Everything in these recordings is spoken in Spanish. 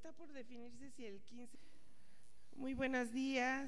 Está por definirse si el 15. Muy buenos días.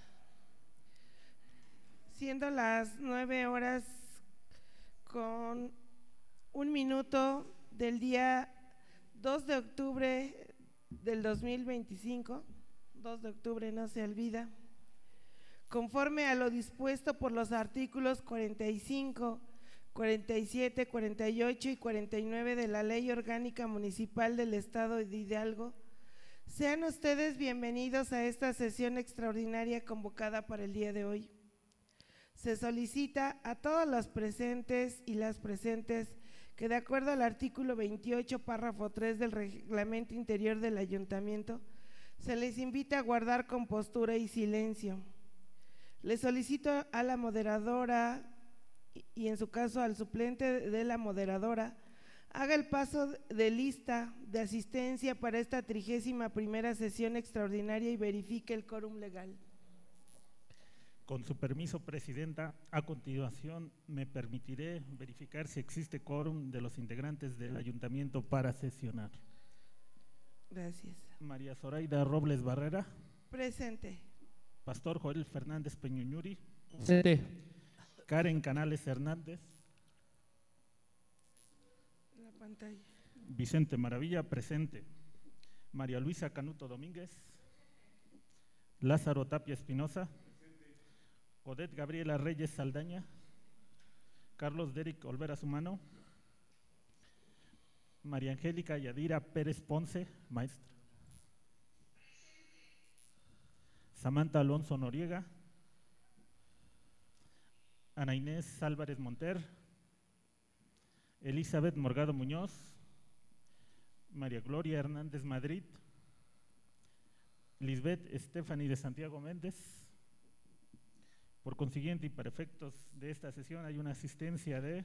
Siendo las 9:00 con 1 minuto del día 2 de octubre del 2025, 2 de octubre no se olvida, conforme a lo dispuesto por los artículos 45, 47, 48 y 49 de la Ley Orgánica Municipal del Estado de Hidalgo, sean ustedes bienvenidos a esta sesión extraordinaria convocada para el día de hoy. Se solicita a todos los presentes y las presentes que, de acuerdo al artículo 28, párrafo 3 del Reglamento Interior del Ayuntamiento, se les invita a guardar compostura y silencio. Les solicito a la moderadora y en su caso al suplente de la moderadora haga el paso de lista de asistencia para esta 31ª sesión extraordinaria y verifique el quórum legal. Con su permiso, Presidenta, a continuación me permitiré verificar si existe quórum de los integrantes del Ayuntamiento para sesionar. Gracias. María Zoraida Robles Barrera. Presente. Pastor Joel Fernández Peñuñuri. Presente. Karen Canales Hernández. La pantalla. Vicente Maravilla, presente. María Luisa Canuto Domínguez. Lázaro Tapia Espinosa. Odette Gabriela Reyes Saldaña. Carlos Derick Olvera Sumano. María Angélica Yadira Pérez Ponce, maestra. Samantha Alonso Noriega. Ana Inés Álvarez Monter. Elizabeth Morgado Muñoz. María Gloria Hernández Madrid. Lisbeth Stephanie de Santiago Méndez. Por consiguiente y para efectos de esta sesión hay una asistencia de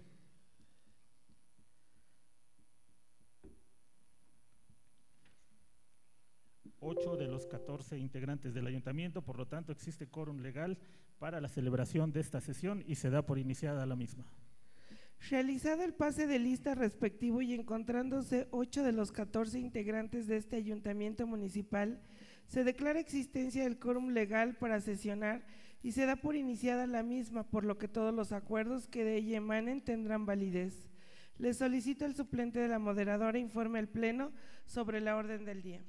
8 de los 14 integrantes del Ayuntamiento, por lo tanto existe quórum legal para la celebración de esta sesión y se da por iniciada la misma. Realizado el pase de lista respectivo y encontrándose 8 de los 14 integrantes de este Ayuntamiento Municipal, se declara existencia del quórum legal para sesionar y se da por iniciada la misma, por lo que todos los acuerdos que de ella emanen tendrán validez. Le solicito al suplente de la moderadora informe al Pleno sobre la orden del día.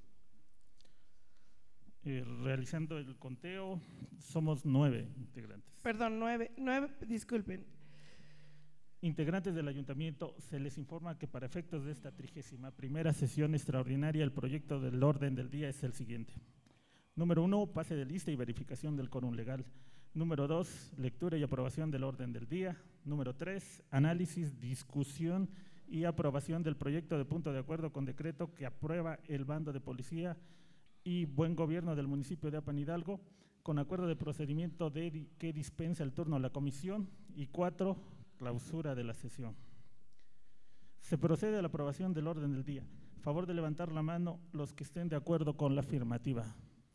Realizando el conteo, somos 9 integrantes. Perdón, 9, disculpen. Integrantes del Ayuntamiento, se les informa que para efectos de esta 31ª sesión extraordinaria, el proyecto del orden del día es el siguiente. Número 1, pase de lista y verificación del quórum legal. Número 2, lectura y aprobación del orden del día. Número 3, análisis, discusión y aprobación del proyecto de punto de acuerdo con decreto que aprueba el bando de policía y buen gobierno del municipio de Apan Hidalgo, con acuerdo de procedimiento que dispensa el turno a la comisión. Y 4, clausura de la sesión. Se procede a la aprobación del orden del día. Favor de levantar la mano los que estén de acuerdo con la afirmativa.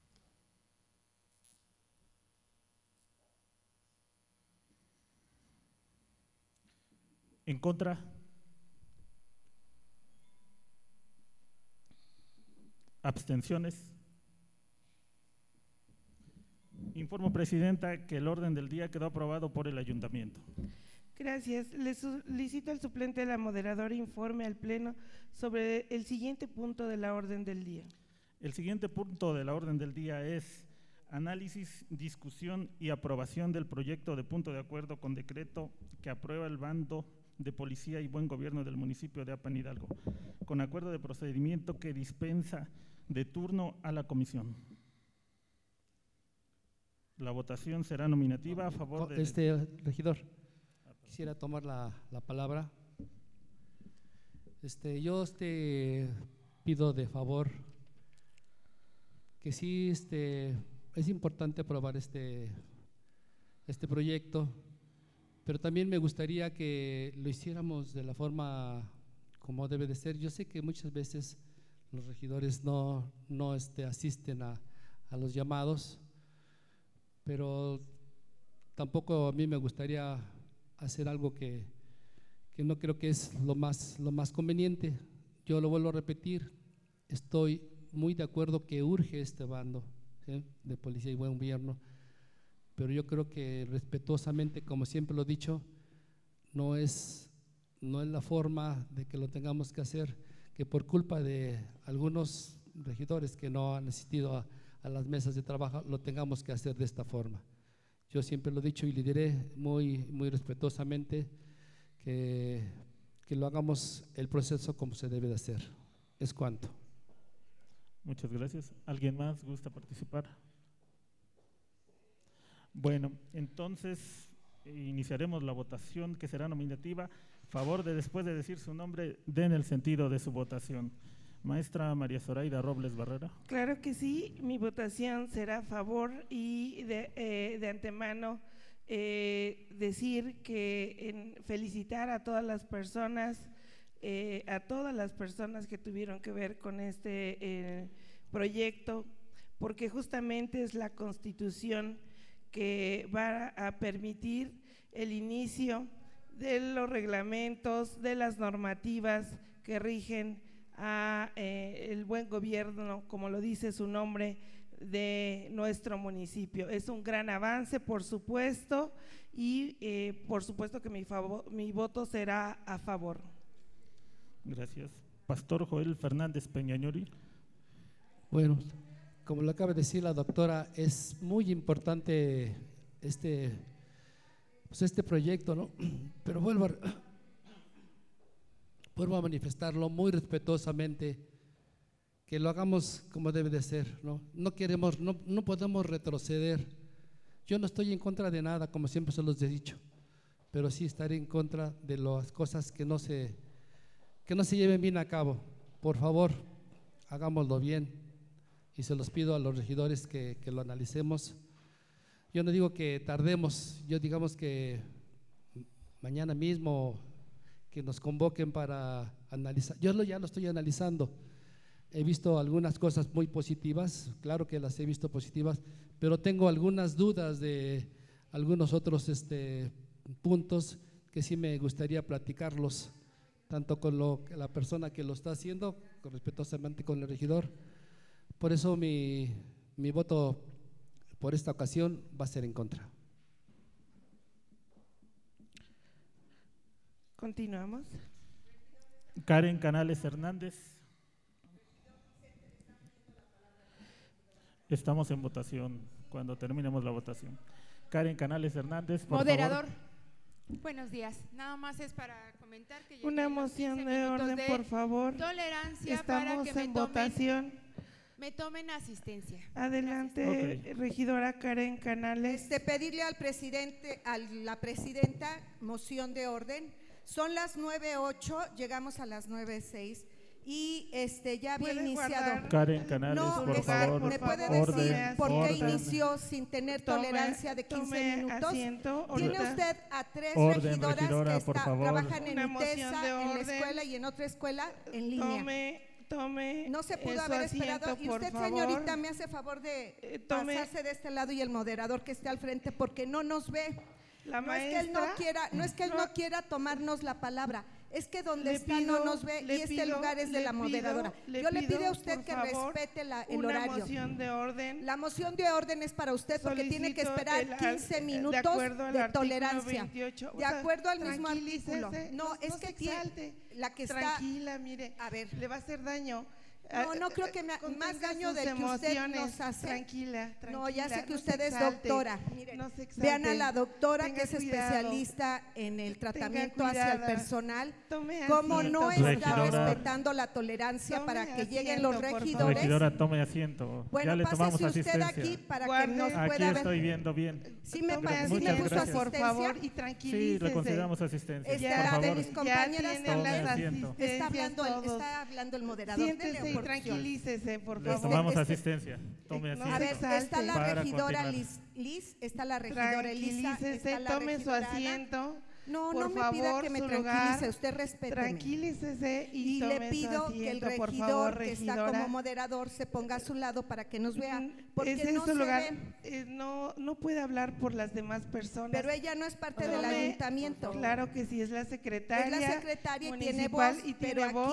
¿En contra? ¿Abstenciones? Informo, Presidenta, que el orden del día quedó aprobado por el Ayuntamiento. Gracias. Le solicito al suplente de la moderadora informe al Pleno sobre el siguiente punto de la orden del día. El siguiente punto de la orden del día es análisis, discusión y aprobación del proyecto de punto de acuerdo con decreto que aprueba el bando de policía y buen gobierno del municipio de Apan Hidalgo, con acuerdo de procedimiento que dispensa de turno a la comisión. La votación será nominativa a favor de… Regidor, quisiera tomar la palabra. Yo pido de favor que sí es importante aprobar este proyecto, pero también me gustaría que lo hiciéramos de la forma como debe de ser. Yo sé que muchas veces los regidores no asisten a los llamados, pero tampoco a mí me gustaría hacer algo que no creo que es lo más conveniente. Yo lo vuelvo a repetir, estoy muy de acuerdo que urge este bando, ¿sí?, de policía y buen gobierno, pero yo creo que respetuosamente, como siempre lo he dicho, no es la forma de que lo tengamos que hacer, que por culpa de algunos regidores que no han asistido a las mesas de trabajo, lo tengamos que hacer de esta forma. Yo siempre lo he dicho y le diré muy respetuosamente que lo hagamos el proceso como se debe de hacer. Es cuanto. Muchas gracias. ¿Alguien más gusta participar? Bueno, entonces iniciaremos la votación, que será nominativa. Favor de, después de decir su nombre, den el sentido de su votación. Maestra María Zoraida Robles Barrera. Claro que sí, mi votación será a favor y de antemano decir que felicitar a todas las personas que tuvieron que ver con este proyecto, porque justamente es la Constitución que va a permitir el inicio de los reglamentos, de las normativas que rigen a el buen gobierno, como lo dice su nombre, de nuestro municipio. Es un gran avance, por supuesto, y por supuesto que mi voto será a favor. Gracias. Pastor Joel Fernández Peñañori. Bueno, como lo acaba de decir la doctora, es muy importante este proyecto, ¿no? Pero vuelvo a manifestarlo muy respetuosamente, que lo hagamos como debe de ser, ¿no? No podemos retroceder. Yo no estoy en contra de nada, como siempre se los he dicho, pero sí estaré en contra de las cosas que no se lleven bien a cabo. Por favor, hagámoslo bien, y se los pido a los regidores que lo analicemos. Yo no digo que tardemos, yo digamos que mañana mismo que nos convoquen para analizar. Yo ya lo estoy analizando. He visto algunas cosas muy positivas, claro que las he visto positivas, pero tengo algunas dudas de algunos otros puntos que sí me gustaría platicarlos, tanto con la persona que lo está haciendo, respetuosamente con el regidor. Por eso mi voto por esta ocasión va a ser en contra. Continuamos. Karen Canales Hernández. Estamos en votación cuando terminemos la votación. Karen Canales Hernández, por Moderador. favor. Buenos días. Nada más es para comentar que Una moción de orden, por favor. Tolerancia. Estamos para que en votación. me tomen asistencia. Adelante, Okay. Regidora Karen Canales. Pedirle al presidente, a la presidenta, moción de orden. Son las 9:08, llegamos a las 9:06 y ya había ¿Puede iniciado. guardar Karen Canales, No, por favor. ¿me puede favor, decir orden, por qué orden. inició sin tener tolerancia de 15 Tome minutos? asiento, Tiene ahorita. usted a 3 Orden, regidoras regidora, que por favor. trabajan en Una moción UTESA, de en la orden. escuela y en otra escuela en línea. Tome No se pudo su haber asiento, esperado. Y por usted, favor. señorita, me hace favor de Tome pasarse de este lado y el moderador que esté al frente porque no nos ve. la No es que él no quiera, no quiera tomarnos la palabra, es que donde Le está pido- no nos ve le y este pido- lugar es de le la moderadora. pido- Yo le pido a por usted que favor, respete el una horario. moción de orden. La moción de orden es para usted porque tiene que Solicito esperar 15 minutos de acuerdo al de artículo tolerancia. 28. De acuerdo al mismo Tranquilícese, artículo. No, es que se tiene exalte. la que está. Tranquila, mire, A ver. le va a hacer daño. No creo que más Contenga daño sus del que usted emociones. nos hace. Tranquila. No, ya sé que no usted se es exalte. doctora. Miren, No se exalte. vean a la doctora Tenga que es cuidado. especialista en el tratamiento hacia el cuidado. personal. Tome Cómo asiento, no por está Regidora. respetando la tolerancia Tome para que lleguen asiento, los por favor. regidores. Regidora, tome asiento. Bueno, ya le tomamos pásese usted asistencia. aquí para Guarde. que nos Aquí pueda ver. estoy viendo bien. Sí me, Tome sí me Muchas puso asiento, gracias. por favor, y asistencia. tranquilícese. Sí, le consideramos asistencia. Este, por de favor. mis compañeras ya Tome tienen las asiento. asistencias todos. Está hablando el moderador. Denle Siéntese y oportunidad. tranquilícese, por Les favor. tomamos asistencia. Tome no, A asiento. ver, está la Para regidora continuar. Liz, está la regidora Elisa, Tranquilícese, está la tome su regidora Ana. asiento. No, por no me favor, pida que me su tranquilice, lugar. usted respéteme. Tranquilícese y Y tome le su pido que el asiento, por regidor favor, que está regidora. como moderador se ponga a su lado para que nos vea, porque Ese es no su se lugar. ve. No puede hablar por las demás personas. Pero ella no es parte del Tome- ayuntamiento. Claro que sí, es la secretaria. Es la secretaria y tiene municipal voz, y pero tiene voz aquí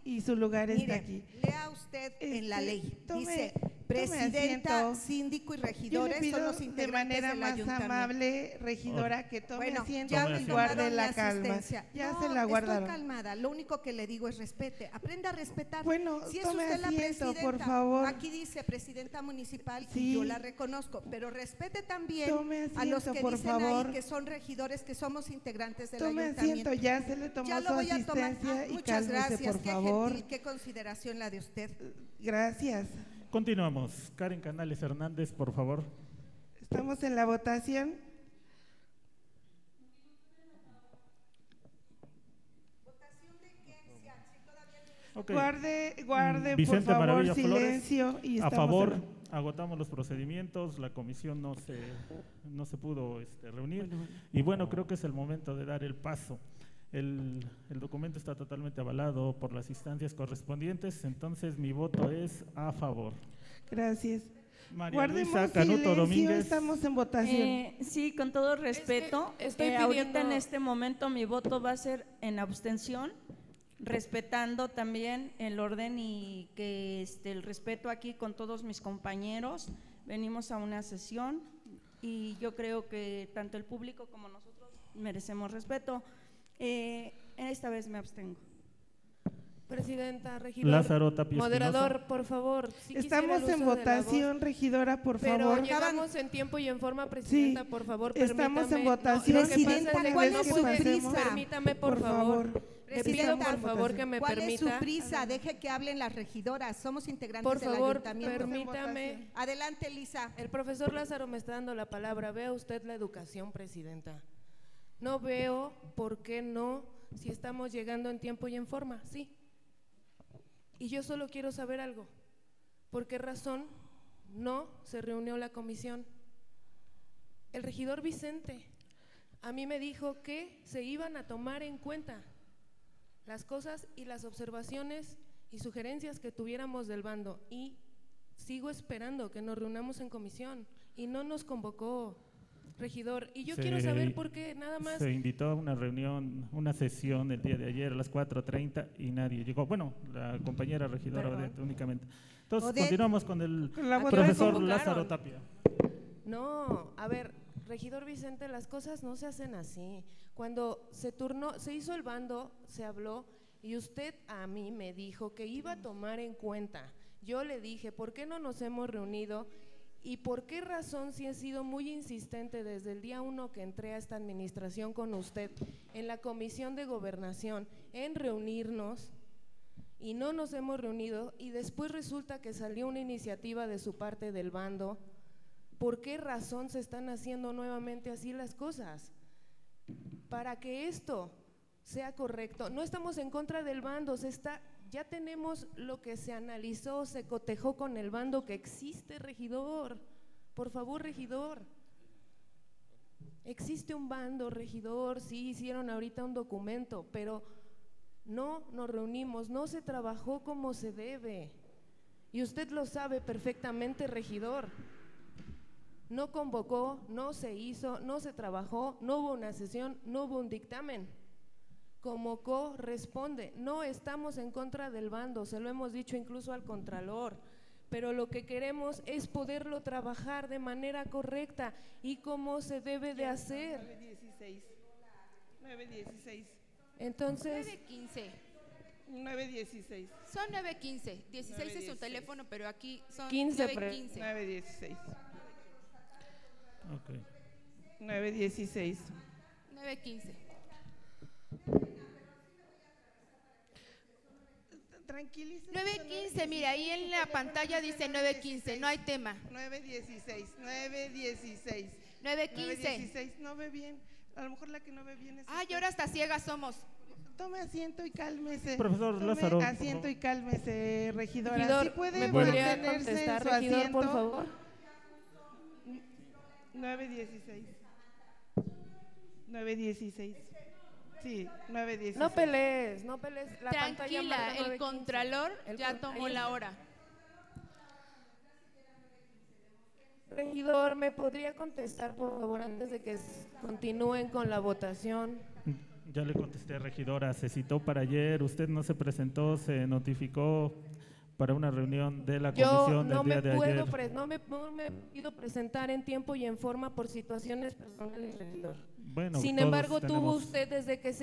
y su lugar está Mire, aquí. lea usted en la ley. Dice, tome presidenta, asiento. síndico y Yo le regidores son pido los de integrantes manera del más ayuntamiento. amable, regidora, que tome Bueno, asiento ya Tome me y asiento. guarde tomaron la mi calma. asistencia. Ya No, se la guardaron. Estoy calmada, lo único que le digo es respete, aprenda a respetar. Bueno, si es tome usted la asiento, presidenta, por favor. aquí dice presidenta municipal Sí. y yo la reconozco, pero respete también Tome a los asiento, que por dicen favor. ahí que son regidores, que somos integrantes del Tome ayuntamiento. asiento, ya se le tomó Ya su lo voy a tomar. asistencia y Muchas cálmese, gracias, por qué favor. gentil, qué consideración la de usted. Gracias. Continuamos. Karen Canales Hernández, por favor. Estamos en la votación. Ok. Guarde, Vicente por favor, Maravilla Flores, silencio. Y A estamos favor, en agotamos los procedimientos, la comisión no se pudo reunir y bueno, creo que es el momento de dar el paso. El documento está totalmente avalado por las instancias correspondientes, entonces mi voto es a favor. Gracias. María Guardemos Luisa Canuto silencio, Domínguez. estamos en votación. Sí, con todo respeto, estoy ahorita pidiendo- en este momento mi voto va a ser en abstención, respetando también el orden y que el respeto aquí con todos mis compañeros. Venimos a una sesión y yo creo que tanto el público como nosotros merecemos respeto. Esta vez me abstengo. Presidenta, regidor, Lázaro Tapia moderador, Espinosa. por favor. sí quisiera Estamos el en uso de la voz, votación, regidora, por pero favor. llegamos en tiempo y en forma, presidenta, por favor, estamos en permítame. votación. No, lo que pasa Presidenta, es que ¿cuál no es su puede- prisa? Permítame, por favor. Le pido, Presidenta, por favor, que me ¿Cuál es su permita. prisa? Deje que hablen las regidoras, somos integrantes Por del favor, ayuntamiento. permítame. Adelante, Lisa. El profesor Lázaro me está dando la palabra. Vea usted la educación, presidenta. No veo por qué no, si estamos llegando en tiempo y en forma, sí. Y yo solo quiero saber algo. ¿Por qué razón no se reunió la comisión? El regidor Vicente a mí me dijo que se iban a tomar en cuenta las cosas y las observaciones y sugerencias que tuviéramos del bando, y sigo esperando que nos reunamos en comisión y no nos convocó, regidor, y yo quiero saber por qué, nada más. Se invitó a una reunión, una sesión el día de ayer a las 4:30 y nadie llegó. Bueno, la compañera regidora Perdón. Odette únicamente. Entonces, Odette. continuamos con el Con la profesor votación. Lázaro Tapia. No, a ver, regidor Vicente, las cosas no se hacen así. Cuando se hizo el bando, se habló y usted a mí me dijo que iba a tomar en cuenta. Yo le dije, ¿por qué no nos hemos reunido? ¿Y por qué razón, si he sido muy insistente desde el día 1 que entré a esta administración con usted en la Comisión de Gobernación en reunirnos, y no nos hemos reunido, y después resulta que salió una iniciativa de su parte del bando? ¿Por qué razón se están haciendo nuevamente así las cosas? Para que esto sea correcto, no estamos en contra del bando, ya tenemos lo que se analizó, se cotejó con el bando que existe, regidor. Por favor, regidor. Existe un bando, regidor, sí hicieron ahorita un documento, pero no nos reunimos, no se trabajó como se debe. Y usted lo sabe perfectamente, regidor. No convocó, no se hizo, no se trabajó, no hubo una sesión, no hubo un dictamen. Como corresponde, no estamos en contra del bando, se lo hemos dicho incluso al Contralor, pero lo que queremos es poderlo trabajar de manera correcta y como se debe de hacer. 9:16. Entonces, 9:15. 9:16. Son 9:15. 16 es su 9:16. teléfono, pero aquí son 15, 9:15. 9:16. Ok. 9:16. 9:15. Tranquilícese. 9:15, mira, ahí en la pantalla dice 9:15, no hay tema. 9:16. 9:16. 9:15. 9:16. No ve bien. A lo mejor la que no ve bien es. Ay, usted. ahora hasta ciegas somos. Tome asiento y cálmese. Profesor Tome Lázaro, por asiento favor. y cálmese, regidora. regidor, ¿Sí puede ¿me podría mantenerse en contestar, su regidor, asiento? por favor? 9:16. 9:16. Sí, 9:16. no pelees, no pelees. La pantalla Tranquila, marca el 9:15. contralor El ya con- tomó ahí la está. hora. Regidor, ¿me podría contestar, por favor, antes de que continúen con la votación? Ya le contesté, regidora, se citó para ayer, usted no se presentó, se notificó para una reunión de la Yo comisión no del día me de puedo, ayer. no me he podido presentar en tiempo y en forma por situaciones personales, regidor. Bueno, Sin todos embargo, tuvo tenemos- usted desde que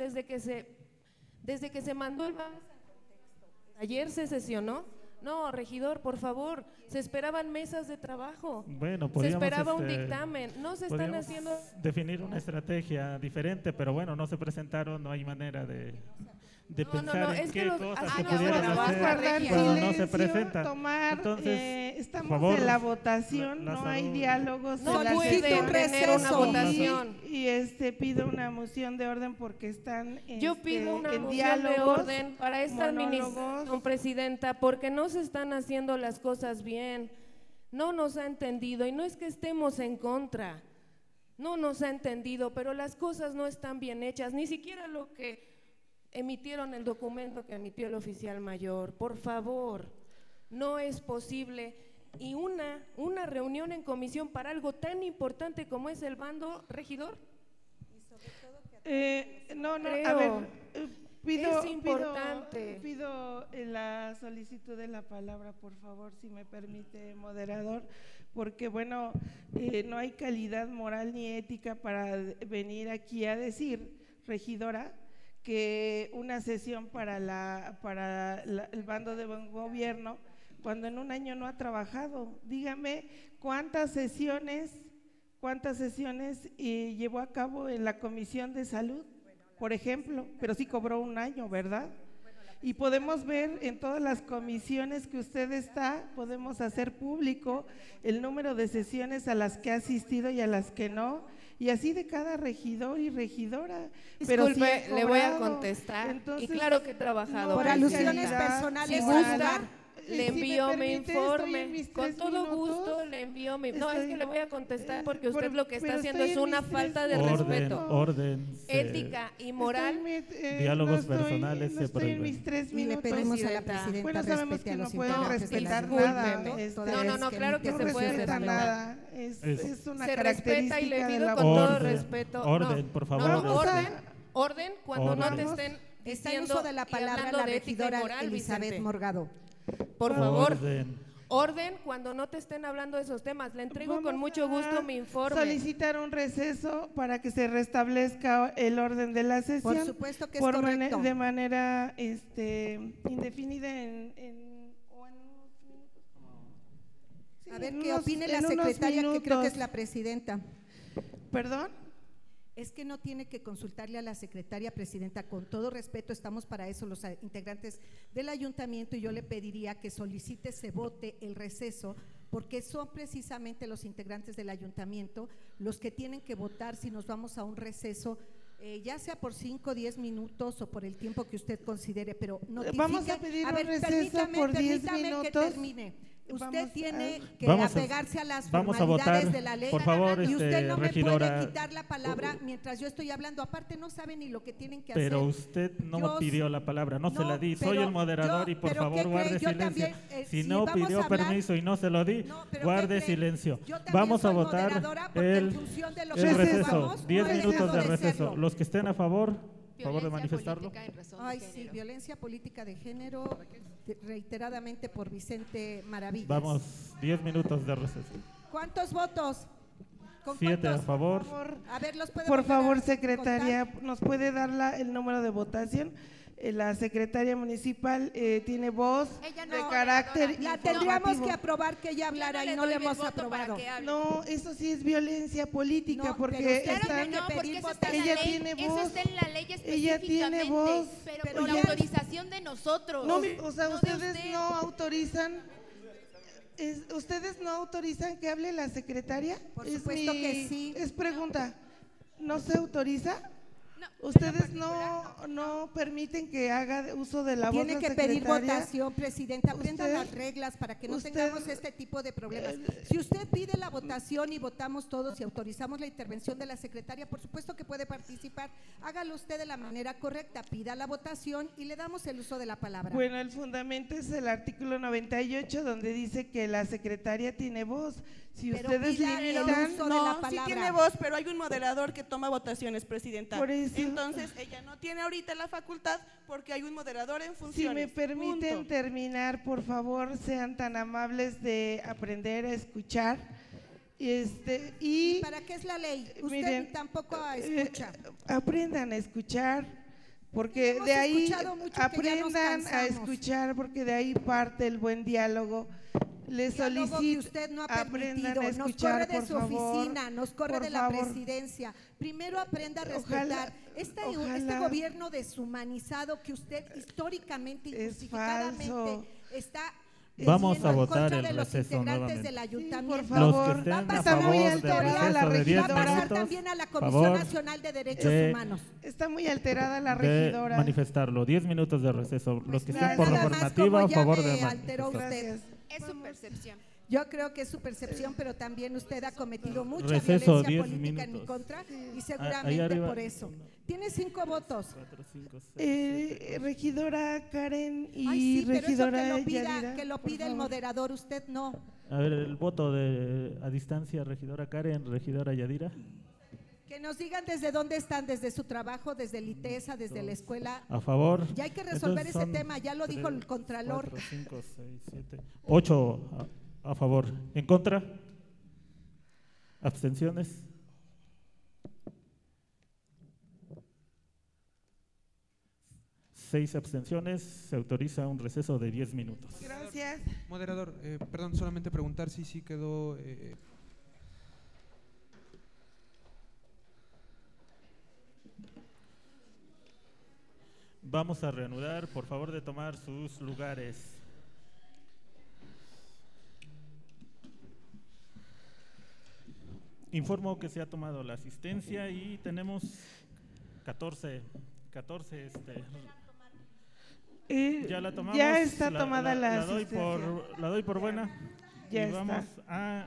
se mandó el ayer se sesionó. No, regidor, por favor, se esperaban mesas de trabajo. Bueno, Se podríamos, esperaba un dictamen. No se están podríamos haciendo. definir una estrategia diferente, pero bueno, no se presentaron, no hay manera de pensar en es que qué los- cosas así se no pudieran trabaja, hacer guardar Regia. cuando no se silencio, presentan. tomar, Entonces, estamos por favor, en la votación, la no hay salud. diálogos. No en la puede sesión. tener una receso. votación. Y pido una moción de orden porque están Yo pido una en moción de diálogos, orden para esta monólogos. administración, presidenta, porque no se están haciendo las cosas bien. No nos ha entendido y no es que estemos en contra. No nos ha entendido, pero las cosas no están bien hechas, ni siquiera lo que emitieron el documento que emitió el oficial mayor. Por favor, no es posible. Y una reunión en comisión para algo tan importante como es el bando, regidor. No, Creo. a ver, pido, Es importante. pido la solicitud de la palabra, por favor, si me permite, moderador, porque bueno, no hay calidad moral ni ética para venir aquí a decir, regidora, que una sesión para el bando de buen gobierno, cuando en un año no ha trabajado. Dígame cuántas sesiones llevó a cabo en la Comisión de Salud, por ejemplo, pero sí cobró un año, ¿verdad? Y podemos ver en todas las comisiones que usted está, podemos hacer público el número de sesiones a las que ha asistido y a las que no, y así de cada regidor y regidora. Pero sí Disculpe, ha le voy a cobrado. contestar. Entonces, y claro que he trabajado. no Por hay alusiones calidad. personales, Si a gusta, hablar. le Si me envío mi permite, estoy informe. en mis Con 3 todo minutos. gusto le envío mi. No, es Estoy- que le voy a contestar porque usted lo que está pero haciendo estoy es en una mis falta de 3 minutos. respeto. Orden, Ética y moral. Diálogos personales no se estoy en prohíben. mis 3 Y le minutos. pedimos a la Presidenta. presidenta Bueno, sabemos respete que a no los pueden integrantes de la respetar Junta, nada. toda No, vez no, que claro que No se puede respeta respetar. nada. Es- Es una Se característica respeta y le de pido la con todo Orden, respeto. orden, no, por no, favor. no, Vamos a- orden cuando no te Orden. estén Está en diciendo uso de la y palabra hablando la de ética y regidora moral, Elizabeth Vicente. Morgado. Por favor, Orden. orden cuando no te estén hablando de esos temas. Le entrego con Vamos mucho a gusto mi informe. Solicitar un receso para que se restablezca el orden de la sesión. Por supuesto que es por correcto. de manera indefinida o en unos minutos. Sí, A ver en qué unos- opine la en unos secretaria, que creo que minutos. es la presidenta. ¿Perdón? Es que no tiene que consultarle a la secretaria presidenta, con todo respeto, estamos para eso los integrantes del ayuntamiento, y yo le pediría que solicite se vote el receso, porque son precisamente los integrantes del ayuntamiento los que tienen que votar si nos vamos a un receso, ya sea por 5 o 10 minutos o por el tiempo que usted considere, pero notifique. Vamos a pedir un receso permítame, por 10 permítame que minutos. termine. Usted Vamos tiene que Vamos a- apegarse a las vamos a formalidades votar, de la ley. por favor, y usted no me regidora. puede quitar la palabra mientras yo estoy hablando. Aparte no sabe ni lo que tienen que Pero hacer. usted no Yo- pidió la palabra, no, se No, la di, soy pero el moderador yo- y por pero ¿qué favor cree? guarde Yo silencio. también, Si si no vamos pidió a hablar- permiso y no se lo di, No, pero guarde ¿qué cree? silencio. Yo también Vamos a soy votar moderadora porque en el función de lo el que receso, aprobamos, 10 no he minutos dejado de de receso. serlo. Los que estén a favor de manifestarlo. Ay, sí, violencia política de género, reiteradamente por Vicente Maravillas. Vamos, 10 minutos de receso. ¿Cuántos votos? ¿Con 7 a cuántos? favor. A ver, los puede Por volver a favor, contar. secretaria, ¿nos puede dar el número de votación? La secretaria municipal tiene voz Ella de no, carácter La tendríamos informativo. que aprobar que ella hablara y no le hemos aprobado. No, eso sí es violencia política, No, porque pero Claro están… que no, porque pedir eso está en la Ella ley, tiene eso voz. está en la ley Ella tiene específicamente, voz. pero Pero con la ya- autorización de nosotros. No, o sea, no de ustedes usted. no autorizan… ¿Ustedes no autorizan que hable la secretaria? Por supuesto que sí. Es pregunta, ¿no se autoriza? No, ¿Ustedes no permiten que haga uso de la voz Tiene la que pedir secretaria? votación, presidenta. Aprendan Usted- las reglas para que no usted- tengamos este tipo de problemas. Si usted pide la votación y votamos todos y autorizamos la intervención de la secretaria, por supuesto que puede participar. Hágalo usted de la manera correcta, pida la votación y le damos el uso de la palabra. Bueno, el fundamento es el artículo 98, donde dice que la secretaria tiene voz. Si Pero ustedes pida el limitan… uso de la No, sí palabra. tiene voz, pero hay un moderador que toma votaciones, presidenta. Por eso, Entonces, ella no tiene ahorita la facultad porque hay un moderador en Si funciones. me permiten Punto. terminar, por favor, sean tan amables de aprender a escuchar. Y ¿Para qué es la ley? Usted miren, tampoco escucha. aprendan a escuchar, porque Hemos de ahí escuchado mucho que ya nos aprendan a cansamos. escuchar, porque de ahí parte el buen diálogo. Les Diálogo que solicito, usted no ha aprendan permitido, a nos escuchar, corre de por su favor, oficina, nos corre por de la favor. presidencia. Primero aprenda a Ojalá, respetar. Este ojalá. gobierno deshumanizado que usted históricamente y Es justificadamente falso. está Vamos haciendo a en votar contra el de los receso integrantes nuevamente. del Sí, ayuntamiento. por favor. Los que Va a estén a pasar muy favor del alterada la receso de 10 Va a pasar regidora. también a la minutos, Comisión favor Nacional de Derechos de- Humanos. Está muy alterada la de regidora. manifestarlo. 10 minutos de receso. Los que estén nada por más, reformativa, como a ya favor me de alteró manifestar. usted. Gracias. Es su percepción. Yo creo que es su percepción, pero también usted ha cometido mucha Receso, violencia 10 política en mi minutos. contra y Ahí seguramente arriba. por eso. Tiene 5 votos. 4, 5, 6, Regidora Karen y Ay, sí, pero eso regidora que lo pida, Yadira, que lo por pida el favor. moderador, usted no. A ver, el voto a distancia, regidora Karen, regidora Yadira. Que nos digan desde dónde están, desde su trabajo, desde el ITESA, desde la escuela. A favor. Ya hay que resolver Entonces ese son tema, ya lo dijo el Contralor. 4, 5, 6, 7, 8 a favor. ¿En contra? ¿Abstenciones? Seis abstenciones. Se autoriza un receso de 10 minutos. Gracias. Moderador, perdón, solamente preguntar si sí quedó. Vamos a reanudar. Por favor de tomar sus lugares. Informo que se ha tomado la asistencia y tenemos 14 ya la tomamos. Ya está tomada la doy asistencia. la doy por buena. Ya y está. vamos a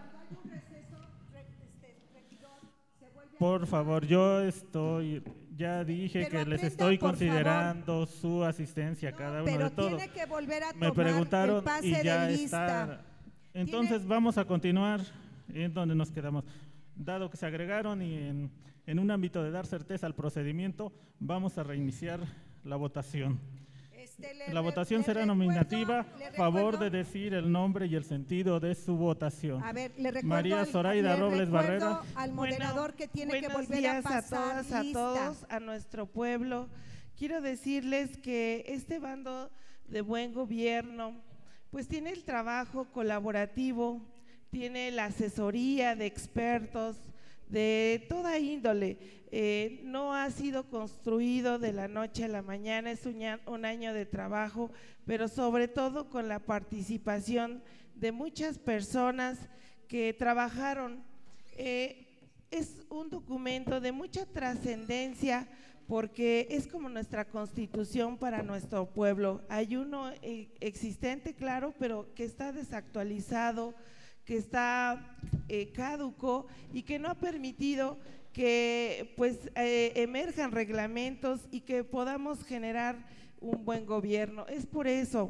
por favor, ya dije Pero que les aprenda, estoy por considerando su asistencia a cada uno Pero de todos. tiene que volver a Me tomar preguntaron el pase y ya de lista. está. Entonces vamos a continuar en donde nos quedamos. Dado que se agregaron y en un ámbito de dar certeza al procedimiento, vamos a reiniciar la votación. La votación será nominativa, favor de decir el nombre y el sentido de su votación. A ver, le recuerdo María Zoraida le Robles recuerdo Barrera. al moderador que tiene que Buenos volver a días pasar todas, lista. a todos, a nuestro pueblo. Quiero decirles que este bando de buen gobierno, pues tiene el trabajo colaborativo, tiene la asesoría de expertos de toda índole. No ha sido construido de la noche a la mañana, es un año de trabajo, pero sobre todo con la participación de muchas personas que trabajaron. Es un documento de mucha trascendencia porque es como nuestra constitución para nuestro pueblo. Hay uno existente, claro, pero que está desactualizado, que está caduco y que no ha permitido que pues emerjan reglamentos y que podamos generar un buen gobierno. Es por eso,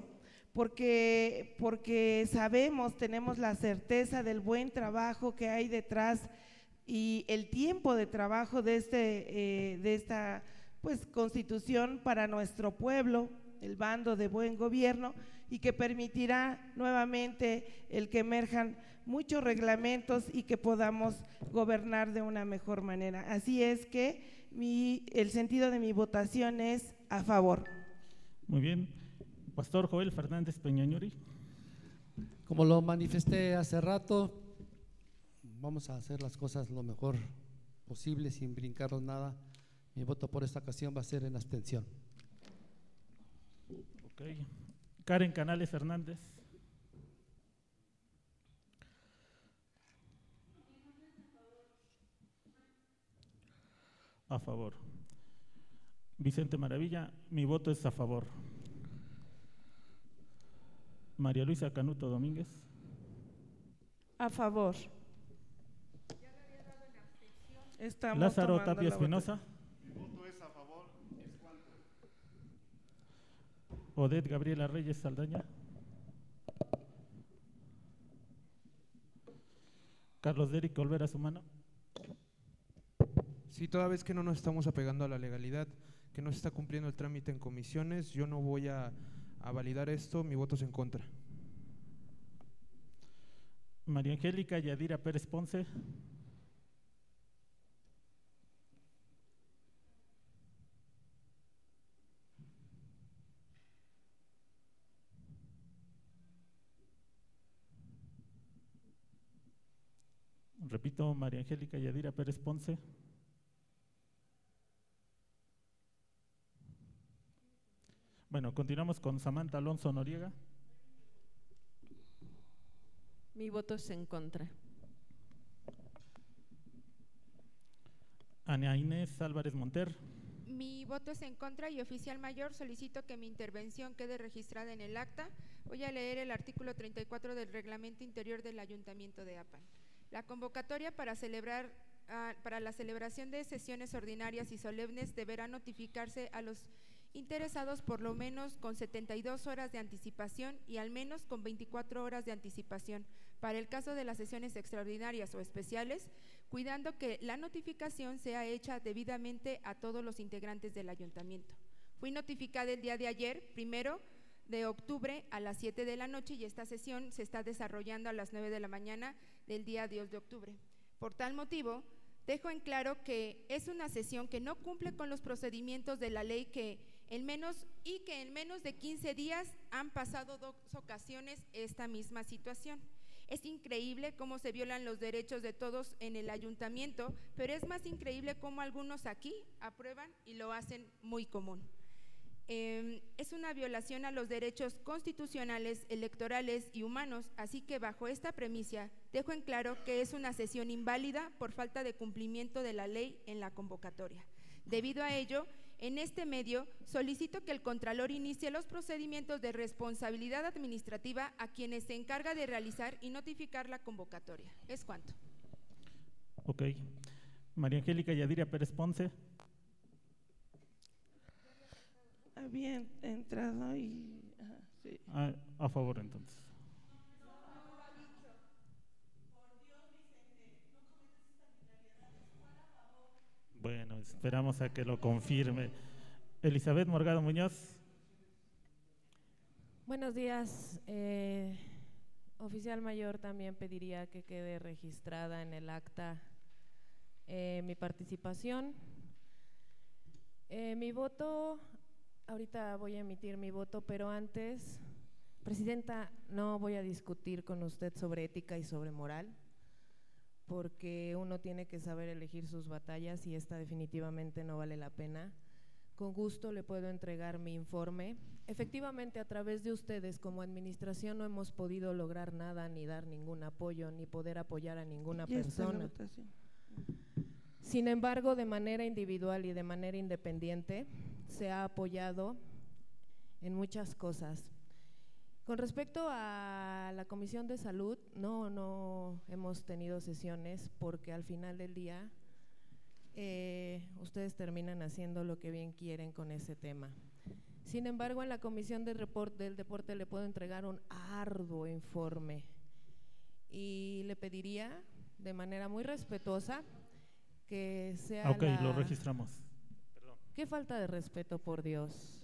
porque sabemos, tenemos la certeza del buen trabajo que hay detrás y el tiempo de trabajo de esta pues constitución para nuestro pueblo, el bando de buen gobierno, y que permitirá nuevamente el que emerjan muchos reglamentos y que podamos gobernar de una mejor manera. Así es que el sentido de mi votación es a favor. Muy bien. Pastor Joel Fernández Peñañuri. Como lo manifesté hace rato, vamos a hacer las cosas lo mejor posible sin brincarnos nada. Mi voto por esta ocasión va a ser en abstención. Okay. Karen Canales Hernández. A favor. Vicente Maravilla, mi voto es a favor. María Luisa Canuto Domínguez. A favor. Estamos Lázaro tomando Tapia la Espinosa. Odette Gabriela Reyes Saldaña. Carlos Dérico Olvera Sumano. Sí, toda vez que no nos estamos apegando a la legalidad, que no se está cumpliendo el trámite en comisiones, yo no voy a validar esto, mi voto es en contra. María Angélica Yadira Pérez Ponce. Repito, María Angélica Yadira Pérez Ponce. Bueno, continuamos con Samantha Alonso Noriega. Mi voto es en contra. Ana Inés Álvarez Monter. Mi voto es en contra y oficial mayor solicito que mi intervención quede registrada en el acta. Voy a leer el artículo 34 del Reglamento Interior del Ayuntamiento de Apan. La convocatoria para la celebración de sesiones ordinarias y solemnes deberá notificarse a los interesados por lo menos con 72 horas de anticipación y al menos con 24 horas de anticipación para el caso de las sesiones extraordinarias o especiales, cuidando que la notificación sea hecha debidamente a todos los integrantes del ayuntamiento. Fui notificada el día de ayer, 1 de octubre a las 7 de la noche y esta sesión se está desarrollando a las 9 de la mañana del día 2 de octubre. Por tal motivo, dejo en claro que es una sesión que no cumple con los procedimientos de la ley que en menos de 15 días han pasado 2 ocasiones esta misma situación. Es increíble cómo se violan los derechos de todos en el ayuntamiento, pero es más increíble cómo algunos aquí aprueban y lo hacen muy común. Es una violación a los derechos constitucionales, electorales y humanos, así que bajo esta premisa dejo en claro que es una sesión inválida por falta de cumplimiento de la ley en la convocatoria. Debido a ello, en este medio solicito que el Contralor inicie los procedimientos de responsabilidad administrativa a quienes se encarga de realizar y notificar la convocatoria. Es cuanto. Ok. María Angélica Yadira Pérez Ponce. Había entrado y… sí. A favor, entonces. Bueno, esperamos a que lo confirme. Elizabeth Morgado Muñoz. Buenos días. Oficial mayor, también pediría que quede registrada en el acta mi participación. Mi voto… Ahorita voy a emitir mi voto, pero antes, Presidenta, no voy a discutir con usted sobre ética y sobre moral, porque uno tiene que saber elegir sus batallas y esta definitivamente no vale la pena. Con gusto le puedo entregar mi informe. Efectivamente, a través de ustedes como administración no hemos podido lograr nada, ni dar ningún apoyo, ni poder apoyar a ninguna persona. Sin embargo, de manera individual y de manera independiente, se ha apoyado en muchas cosas. Con respecto a la Comisión de Salud, no hemos tenido sesiones porque al final del día ustedes terminan haciendo lo que bien quieren con ese tema. Sin embargo, en la Comisión del Deporte le puedo entregar un arduo informe y le pediría de manera muy respetuosa que sea Ok, lo registramos. Perdón. Qué falta de respeto, por Dios.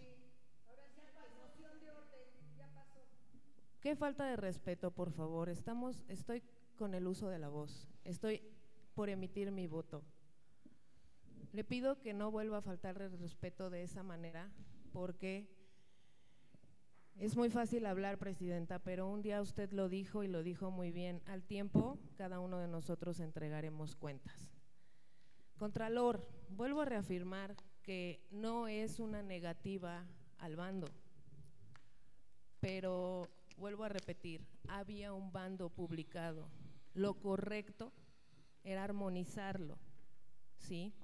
Qué falta de respeto, por favor. Estoy con el uso de la voz. Estoy por emitir mi voto. Le pido que no vuelva a faltar el respeto de esa manera, porque es muy fácil hablar, Presidenta, pero un día usted lo dijo y lo dijo muy bien. Al tiempo, cada uno de nosotros entregaremos cuentas. Contralor, vuelvo a reafirmar que no es una negativa al bando, pero vuelvo a repetir, había un bando publicado. Lo correcto era armonizarlo, ¿sí?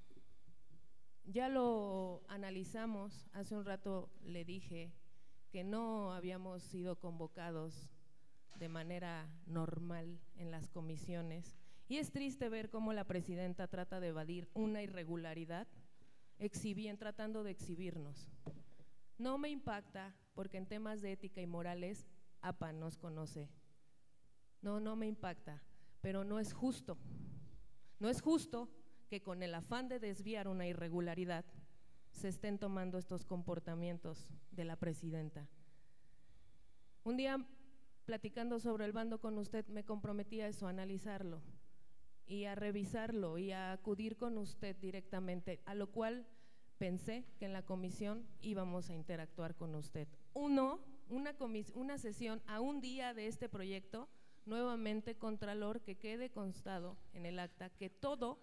Ya lo analizamos, hace un rato le dije que no habíamos sido convocados de manera normal en las comisiones y es triste ver cómo la presidenta trata de evadir una irregularidad tratando de exhibirnos. No me impacta porque en temas de ética y morales APA nos conoce. No me impacta, pero no es justo. No es justo que con el afán de desviar una irregularidad se estén tomando estos comportamientos de la presidenta. Un día, platicando sobre el bando con usted, me comprometí a eso, a analizarlo y a revisarlo y a acudir con usted directamente, a lo cual pensé que en la comisión íbamos a interactuar con usted. Una sesión a un día de este proyecto, nuevamente, Contralor, que quede constado en el acta que todo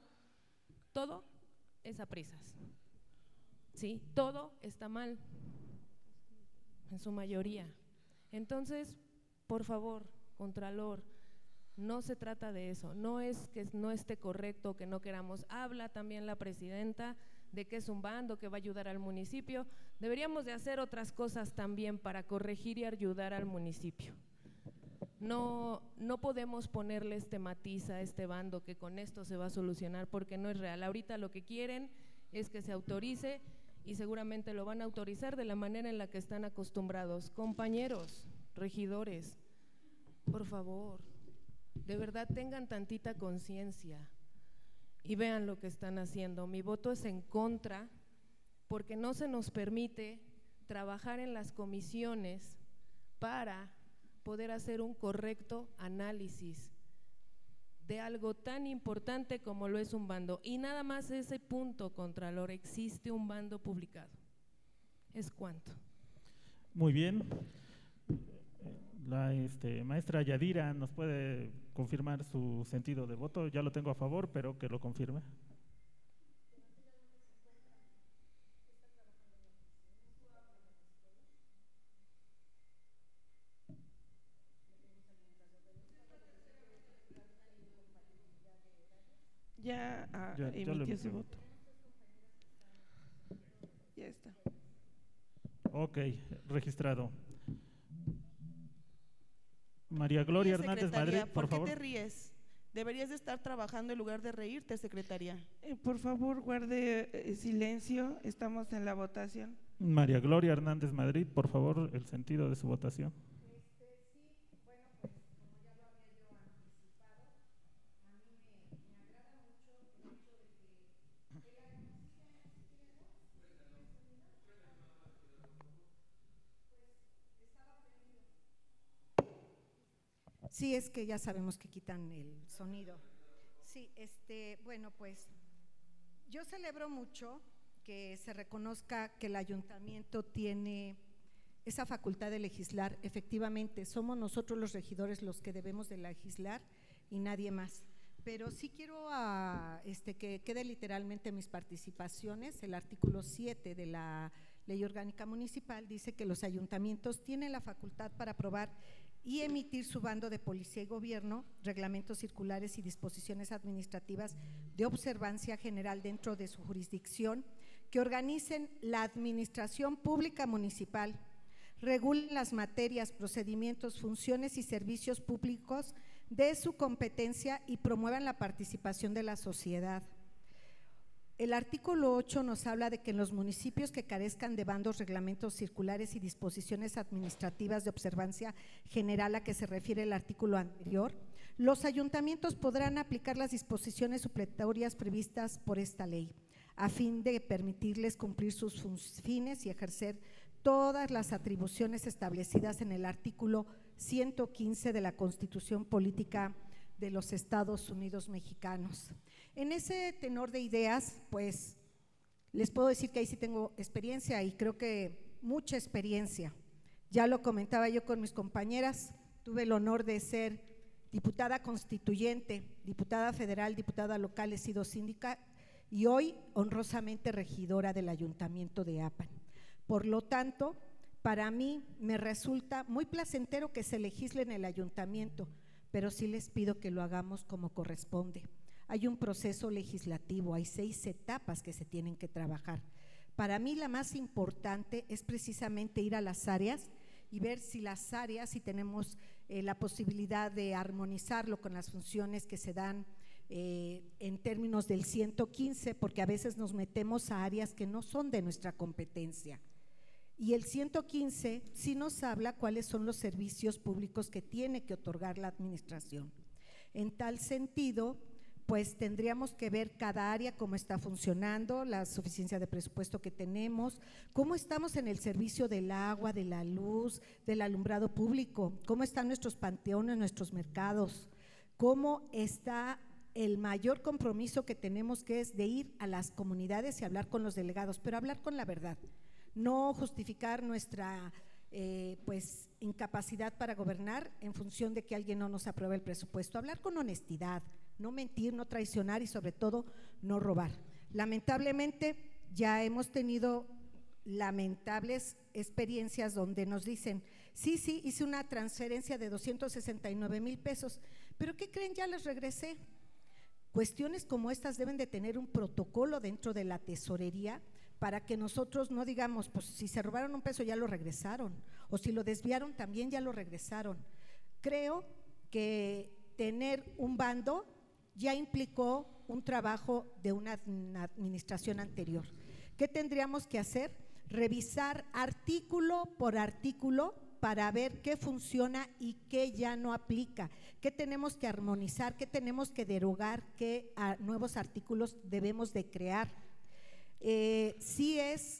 es a prisas. Sí, todo está mal, en su mayoría. Entonces, por favor, Contralor, no se trata de eso, no es que no esté correcto, que no queramos. Habla también la presidenta de que es un bando que va a ayudar al municipio. Deberíamos de hacer otras cosas también para corregir y ayudar al municipio. No podemos ponerle este matiz a este bando que con esto se va a solucionar, porque no es real. Ahorita lo que quieren es que se autorice y seguramente lo van a autorizar de la manera en la que están acostumbrados. Compañeros, regidores, por favor, de verdad tengan tantita conciencia y vean lo que están haciendo. Mi voto es en contra porque no se nos permite trabajar en las comisiones para poder hacer un correcto análisis de algo tan importante como lo es un bando. Y nada más ese punto, Contralor, existe un bando publicado. ¿Es cuánto? Muy bien. La maestra Yadira nos puede confirmar su sentido de voto. Ya lo tengo a favor, pero que lo confirme. Ya emitió su voto. Ya está. Ok, registrado. María Gloria Hernández Madrid, por favor. ¿Por qué te ríes? Deberías de estar trabajando en lugar de reírte, secretaria. Por favor, guarde silencio, estamos en la votación. María Gloria Hernández Madrid, por favor, el sentido de su votación. Sí, es que ya sabemos que quitan el sonido. Sí, bueno, pues yo celebro mucho que se reconozca que el ayuntamiento tiene esa facultad de legislar. Efectivamente, somos nosotros los regidores los que debemos de legislar y nadie más. Pero sí quiero que quede literalmente mis participaciones. El artículo 7 de la Ley Orgánica Municipal dice que los ayuntamientos tienen la facultad para aprobar y emitir su bando de policía y gobierno, reglamentos circulares y disposiciones administrativas de observancia general dentro de su jurisdicción, que organicen la administración pública municipal, regulen las materias, procedimientos, funciones y servicios públicos de su competencia y promuevan la participación de la sociedad. El artículo 8 nos habla de que en los municipios que carezcan de bandos, reglamentos circulares y disposiciones administrativas de observancia general a que se refiere el artículo anterior, los ayuntamientos podrán aplicar las disposiciones supletorias previstas por esta ley, a fin de permitirles cumplir sus fines y ejercer todas las atribuciones establecidas en el artículo 115 de la Constitución Política de los Estados Unidos Mexicanos. En ese tenor de ideas, pues les puedo decir que ahí sí tengo experiencia y creo que mucha experiencia. Ya lo comentaba yo con mis compañeras, tuve el honor de ser diputada constituyente, diputada federal, diputada local, he sido síndica y hoy honrosamente regidora del Ayuntamiento de Apan. Por lo tanto, para mí me resulta muy placentero que se legisle en el ayuntamiento, pero sí les pido que lo hagamos como corresponde. Hay un proceso legislativo, hay 6 etapas que se tienen que trabajar. Para mí la más importante es precisamente ir a las áreas y ver si las áreas, si tenemos la posibilidad de armonizarlo con las funciones que se dan en términos del 115, porque a veces nos metemos a áreas que no son de nuestra competencia. Y el 115 sí nos habla cuáles son los servicios públicos que tiene que otorgar la administración. En tal sentido, pues tendríamos que ver cada área cómo está funcionando, la suficiencia de presupuesto que tenemos, cómo estamos en el servicio del agua, de la luz, del alumbrado público, cómo están nuestros panteones, nuestros mercados, cómo está el mayor compromiso que tenemos, que es de ir a las comunidades y hablar con los delegados, pero hablar con la verdad, no justificar nuestra pues incapacidad para gobernar en función de que alguien no nos apruebe el presupuesto, hablar con honestidad, no mentir, no traicionar y sobre todo no robar. Lamentablemente ya hemos tenido lamentables experiencias donde nos dicen, sí, hice una transferencia de 269,000 pesos, pero ¿qué creen? Ya les regresé. Cuestiones como estas deben de tener un protocolo dentro de la tesorería para que nosotros no digamos, pues si se robaron un peso ya lo regresaron, o si lo desviaron también ya lo regresaron. Creo que tener un bando ya implicó un trabajo de una administración anterior. ¿Qué tendríamos que hacer? Revisar artículo por artículo para ver qué funciona y qué ya no aplica, qué tenemos que armonizar, qué tenemos que derogar, qué nuevos artículos debemos de crear. Sí es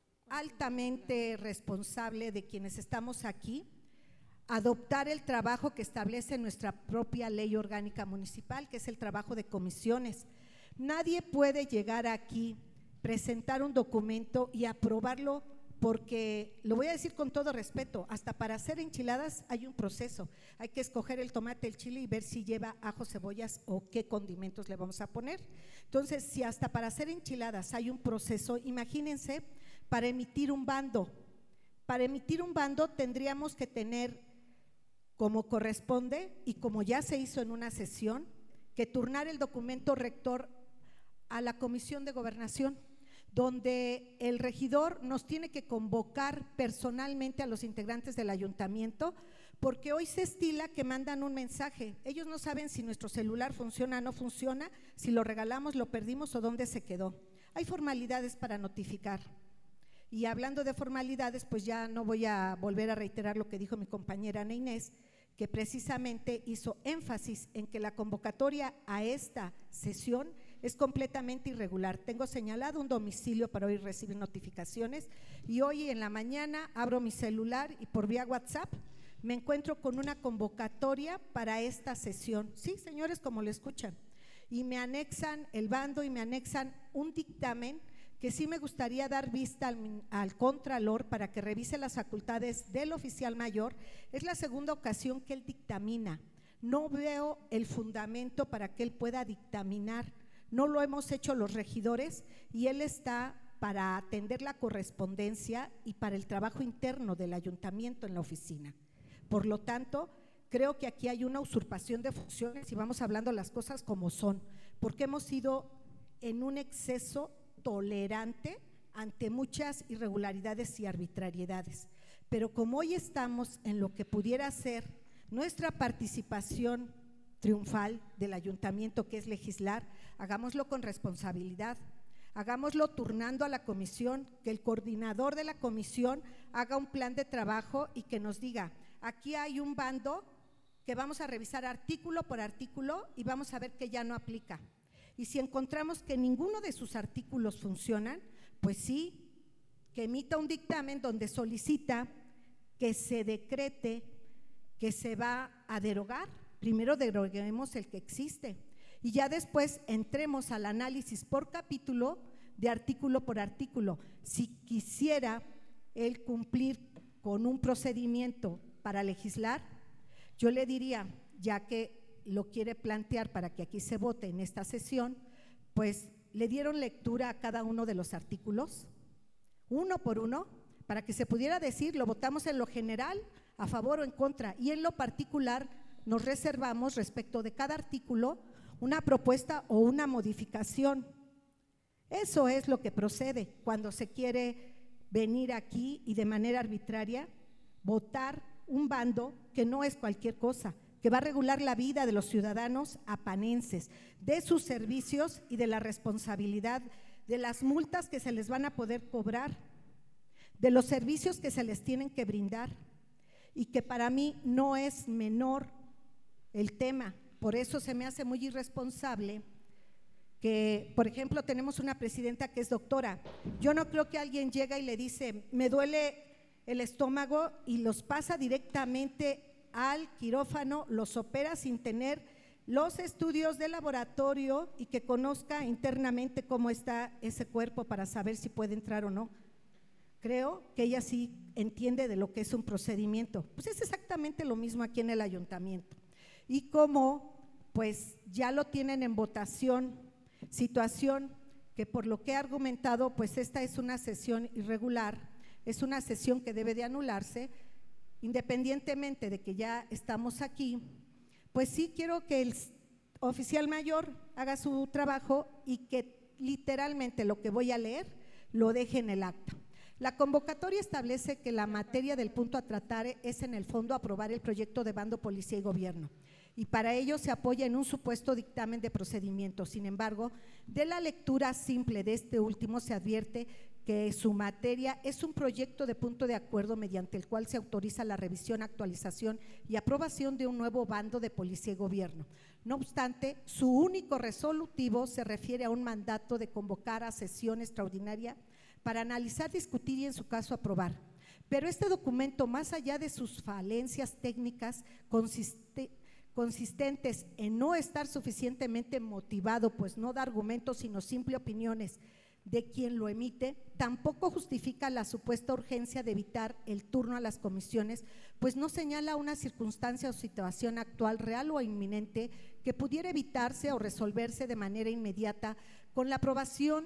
altamente responsable de quienes estamos aquí adoptar el trabajo que establece nuestra propia ley orgánica municipal, que es el trabajo de comisiones. Nadie puede llegar aquí, presentar un documento y aprobarlo, porque lo voy a decir con todo respeto, hasta para hacer enchiladas hay un proceso, hay que escoger el tomate, el chile y ver si lleva ajo, cebollas o qué condimentos le vamos a poner. Entonces, si hasta para hacer enchiladas hay un proceso, imagínense para emitir un bando. Para emitir un bando tendríamos que tener, como corresponde y como ya se hizo en una sesión, que turnar el documento rector a la Comisión de Gobernación, donde el regidor nos tiene que convocar personalmente a los integrantes del ayuntamiento, porque hoy se estila que mandan un mensaje. Ellos no saben si nuestro celular funciona o no funciona, si lo regalamos, lo perdimos o dónde se quedó. Hay formalidades para notificar. Y hablando de formalidades, pues ya no voy a volver a reiterar lo que dijo mi compañera Ana Inés, que precisamente hizo énfasis en que la convocatoria a esta sesión es completamente irregular. Tengo señalado un domicilio para hoy recibir notificaciones y hoy en la mañana abro mi celular y por vía WhatsApp me encuentro con una convocatoria para esta sesión. Sí, señores, como lo escuchan. Y me anexan el bando y me anexan un dictamen que sí me gustaría dar vista al Contralor para que revise las facultades del oficial mayor. Es la segunda ocasión que él dictamina. No veo el fundamento para que él pueda dictaminar. No lo hemos hecho los regidores y él está para atender la correspondencia y para el trabajo interno del ayuntamiento en la oficina. Por lo tanto, creo que aquí hay una usurpación de funciones y vamos hablando las cosas como son, porque hemos sido en un exceso tolerante ante muchas irregularidades y arbitrariedades. Pero como hoy estamos en lo que pudiera ser nuestra participación triunfal del ayuntamiento, que es legislar, hagámoslo con responsabilidad, hagámoslo turnando a la comisión, que el coordinador de la comisión haga un plan de trabajo y que nos diga, aquí hay un bando que vamos a revisar artículo por artículo y vamos a ver que ya no aplica. Y si encontramos que ninguno de sus artículos funcionan, pues sí, que emita un dictamen donde solicita que se decrete que se va a derogar. Primero deroguemos el que existe y ya después entremos al análisis por capítulo, de artículo por artículo. Si quisiera él cumplir con un procedimiento para legislar, yo le diría, ya que lo quiere plantear para que aquí se vote en esta sesión, pues le dieron lectura a cada uno de los artículos, uno por uno, para que se pudiera decir, lo votamos en lo general, a favor o en contra, y en lo particular nos reservamos respecto de cada artículo una propuesta o una modificación. Eso es lo que procede cuando se quiere venir aquí y de manera arbitraria votar un bando que no es cualquier cosa, que va a regular la vida de los ciudadanos apanenses, de sus servicios y de la responsabilidad de las multas que se les van a poder cobrar, de los servicios que se les tienen que brindar, y que para mí no es menor el tema. Por eso se me hace muy irresponsable que, por ejemplo, tenemos una presidenta que es doctora. Yo no creo que alguien llega y le dice, me duele el estómago, y los pasa directamente al quirófano, los opera sin tener los estudios de laboratorio y que conozca internamente cómo está ese cuerpo para saber si puede entrar o no. Creo que ella sí entiende de lo que es un procedimiento. Pues es exactamente lo mismo aquí en el ayuntamiento. Y como pues ya lo tienen en votación, situación que por lo que he argumentado, pues esta es una sesión irregular, es una sesión que debe de anularse, independientemente de que ya estamos aquí, pues sí quiero que el oficial mayor haga su trabajo y que literalmente lo que voy a leer lo deje en el acta. La convocatoria establece que la materia del punto a tratar es en el fondo aprobar el proyecto de bando policía y gobierno, y para ello se apoya en un supuesto dictamen de procedimiento. Sin embargo, de la lectura simple de este último se advierte que su materia es un proyecto de punto de acuerdo mediante el cual se autoriza la revisión, actualización y aprobación de un nuevo bando de policía y gobierno. No obstante, su único resolutivo se refiere a un mandato de convocar a sesión extraordinaria para analizar, discutir y en su caso aprobar. Pero este documento, más allá de sus falencias técnicas consistentes en no estar suficientemente motivado, pues no da argumentos sino simple opiniones de quien lo emite, tampoco justifica la supuesta urgencia de evitar el turno a las comisiones, pues no señala una circunstancia o situación actual, real o inminente que pudiera evitarse o resolverse de manera inmediata con la aprobación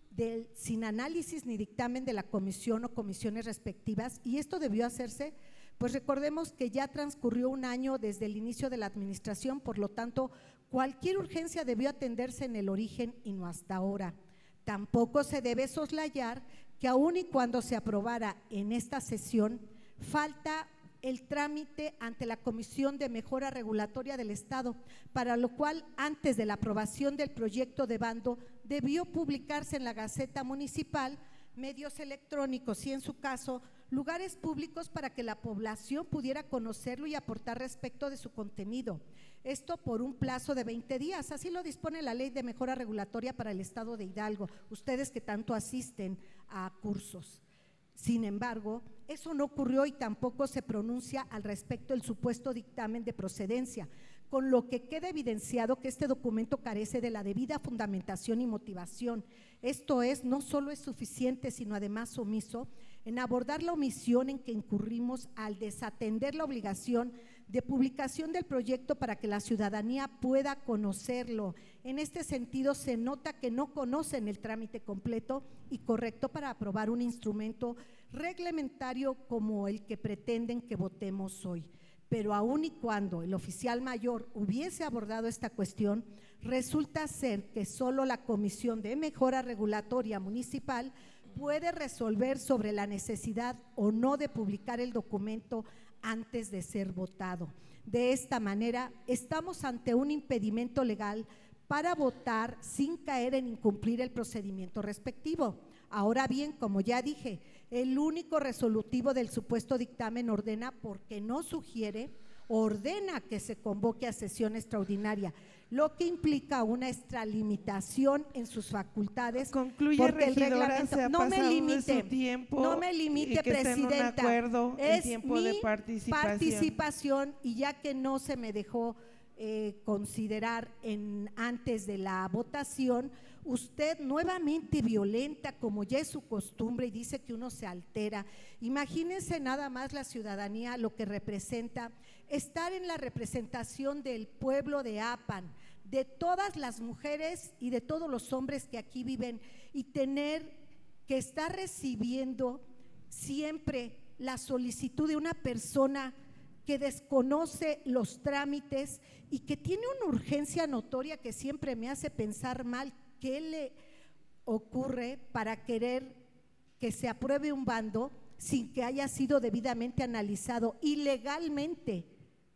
sin análisis ni dictamen de la comisión o comisiones respectivas. Y esto debió hacerse, pues recordemos que ya transcurrió un año desde el inicio de la administración, por lo tanto cualquier urgencia debió atenderse en el origen y no hasta ahora. Tampoco se debe soslayar que aun y cuando se aprobara en esta sesión, falta el trámite ante la Comisión de Mejora Regulatoria del Estado, para lo cual antes de la aprobación del proyecto de bando debió publicarse en la Gaceta Municipal, medios electrónicos y en su caso lugares públicos para que la población pudiera conocerlo y aportar respecto de su contenido. Esto por un plazo de 20 días, así lo dispone la Ley de Mejora Regulatoria para el Estado de Hidalgo, ustedes que tanto asisten a cursos. Sin embargo, eso no ocurrió y tampoco se pronuncia al respecto el supuesto dictamen de procedencia, con lo que queda evidenciado que este documento carece de la debida fundamentación y motivación. Esto es, no solo es suficiente, sino además omiso en abordar la omisión en que incurrimos al desatender la obligación de publicación del proyecto para que la ciudadanía pueda conocerlo. En este sentido, se nota que no conocen el trámite completo y correcto para aprobar un instrumento reglamentario como el que pretenden que votemos hoy. Pero aun y cuando el oficial mayor hubiese abordado esta cuestión, resulta ser que solo la Comisión de Mejora Regulatoria Municipal puede resolver sobre la necesidad o no de publicar el documento antes de ser votado. De esta manera, estamos ante un impedimento legal para votar sin caer en incumplir el procedimiento respectivo. Ahora bien, como ya dije, el único resolutivo del supuesto dictamen ordena, porque no sugiere, ordena que se convoque a sesión extraordinaria, lo que implica una extralimitación en sus facultades. Concluye, porque el regidora, reglamento, se ha no me pasado de limite, su tiempo no me limite, y que esté en un presidenta, acuerdo en es tiempo mi de participación. y ya que no se me dejó considerar antes de la votación, usted nuevamente violenta, como ya es su costumbre, y dice que uno se altera. Imagínense nada más la ciudadanía, lo que representa estar en la representación del pueblo de Apan, de todas las mujeres y de todos los hombres que aquí viven, y tener que estar recibiendo siempre la solicitud de una persona que desconoce los trámites y que tiene una urgencia notoria que siempre me hace pensar mal. ¿Qué le ocurre para querer que se apruebe un bando sin que haya sido debidamente analizado ilegalmente,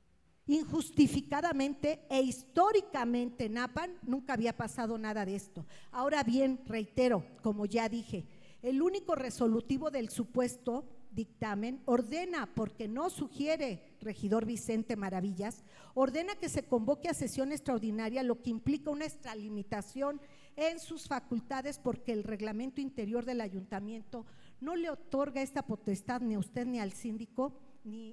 injustificadamente e históricamente? En Apan nunca había pasado nada de esto. Ahora bien, reitero, como ya dije, el único resolutivo del supuesto dictamen ordena, porque no sugiere, regidor Vicente Maravillas, ordena que se convoque a sesión extraordinaria, lo que implica una extralimitación en sus facultades, porque el reglamento interior del ayuntamiento no le otorga esta potestad ni a usted ni al síndico, ni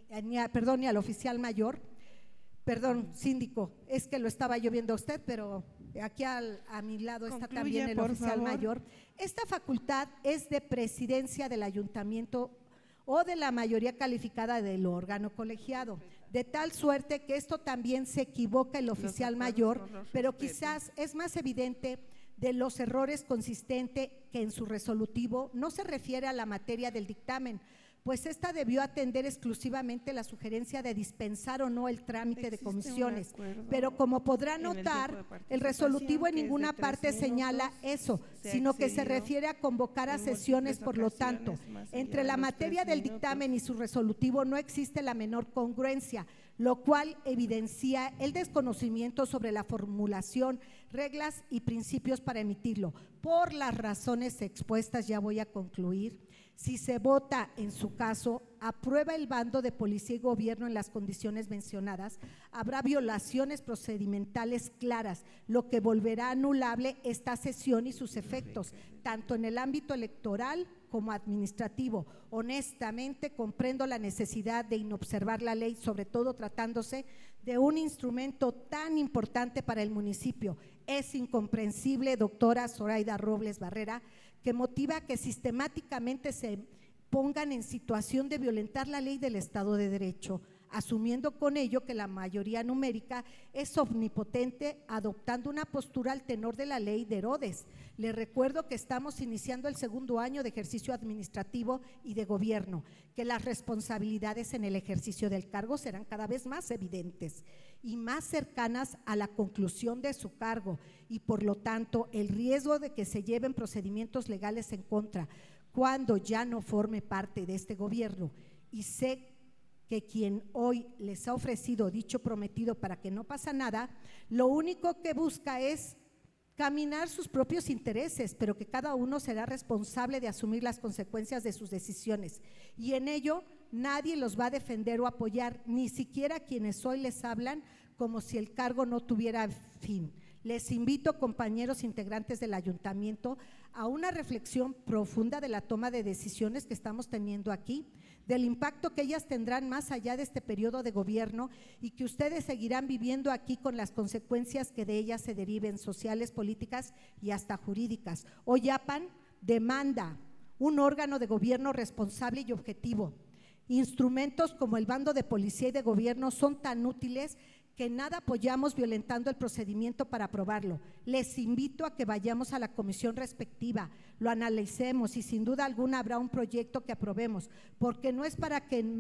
al oficial mayor. Perdón, síndico, es que lo estaba yo viendo a usted, pero aquí a mi lado está también el oficial mayor. Esta facultad es de presidencia del ayuntamiento o de la mayoría calificada del órgano colegiado, de tal suerte que esto también se equivoca el oficial mayor, pero quizás es más evidente de los errores consistente que en su resolutivo no se refiere a la materia del dictamen, pues esta debió atender exclusivamente la sugerencia de dispensar o no el trámite de comisiones, pero como podrá notar, el resolutivo en ninguna parte señala eso, sino que se refiere a convocar a sesiones. Por lo tanto, entre la materia del dictamen y su resolutivo no existe la menor congruencia, lo cual evidencia el desconocimiento sobre la formulación, reglas y principios para emitirlo. Por las razones expuestas, ya voy a concluir. Si se vota en su caso, aprueba el bando de policía y gobierno en las condiciones mencionadas, habrá violaciones procedimentales claras, lo que volverá anulable esta sesión y sus efectos, tanto en el ámbito electoral como administrativo. Honestamente, comprendo la necesidad de inobservar la ley, sobre todo tratándose de un instrumento tan importante para el municipio. Es incomprensible, doctora Zoraida Robles Barrera, que motiva que sistemáticamente se pongan en situación de violentar la ley del Estado de Derecho, asumiendo con ello que la mayoría numérica es omnipotente, adoptando una postura al tenor de la ley de Herodes. Les recuerdo que estamos iniciando el segundo año de ejercicio administrativo y de gobierno, que las responsabilidades en el ejercicio del cargo serán cada vez más evidentes y más cercanas a la conclusión de su cargo, y por lo tanto el riesgo de que se lleven procedimientos legales en contra cuando ya no forme parte de este gobierno. Y sé que quien hoy les ha ofrecido dicho prometido para que no pasa nada, lo único que busca es caminar sus propios intereses, pero que cada uno será responsable de asumir las consecuencias de sus decisiones, y en ello nadie los va a defender o apoyar, ni siquiera quienes hoy les hablan como si el cargo no tuviera fin. Les invito, compañeros integrantes del ayuntamiento, a una reflexión profunda de la toma de decisiones que estamos teniendo aquí, del impacto que ellas tendrán más allá de este periodo de gobierno, y que ustedes seguirán viviendo aquí con las consecuencias que de ellas se deriven, sociales, políticas y hasta jurídicas. Hoy APAN demanda un órgano de gobierno responsable y objetivo. Instrumentos como el bando de policía y de gobierno son tan útiles que nada apoyamos violentando el procedimiento para aprobarlo. Les invito a que vayamos a la comisión respectiva, lo analicemos y sin duda alguna habrá un proyecto que aprobemos, porque no es para que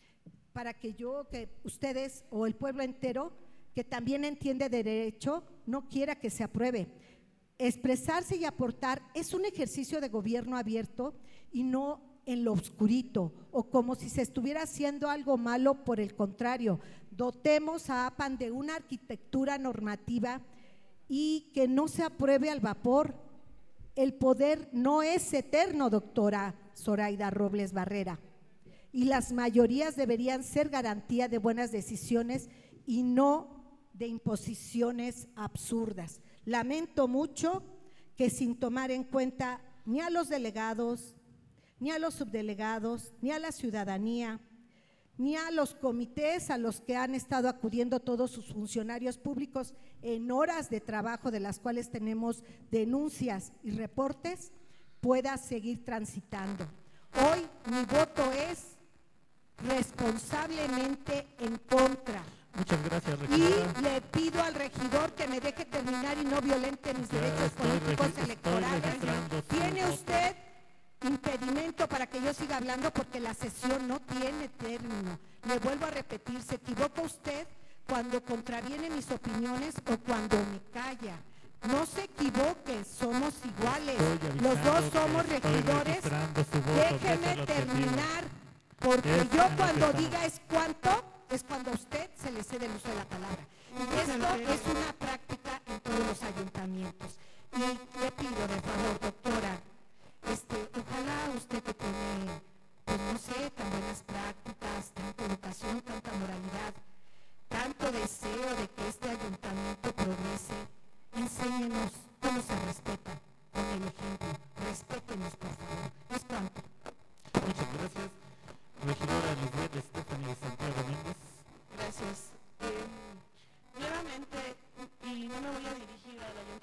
ustedes o el pueblo entero, que también entiende de derecho, no quiera que se apruebe. Expresarse y aportar es un ejercicio de gobierno abierto y no en lo oscurito o como si se estuviera haciendo algo malo. Por el contrario, dotemos a APAN de una arquitectura normativa y que no se apruebe al vapor. El poder no es eterno, doctora Zoraida Robles Barrera, y las mayorías deberían ser garantía de buenas decisiones y no de imposiciones absurdas. Lamento mucho que sin tomar en cuenta ni a los delegados, ni a los subdelegados, ni a la ciudadanía, ni a los comités a los que han estado acudiendo todos sus funcionarios públicos en horas de trabajo, de las cuales tenemos denuncias y reportes, pueda seguir transitando. Hoy mi voto es responsablemente en contra. Muchas gracias, regidora. Y le pido al regidor que me deje terminar y no violente mis derechos políticos electorales. ¿Tiene usted impedimento para que yo siga hablando? Porque la sesión no tiene término. Le vuelvo a repetir, se equivoca usted cuando contraviene mis opiniones o cuando me calla. No se equivoque, somos iguales. Los dos somos regidores. Déjeme terminar, porque yo cuando diga es cuánto, es cuando a usted se le cede el uso de la palabra. Y esto es una práctica en todos los ayuntamientos. Y le pido de favor, doctora, ojalá usted que tiene, pues no sé, tan buenas prácticas, tanta educación, tanta moralidad, tanto deseo de que este ayuntamiento progrese, enséñenos cómo se respeta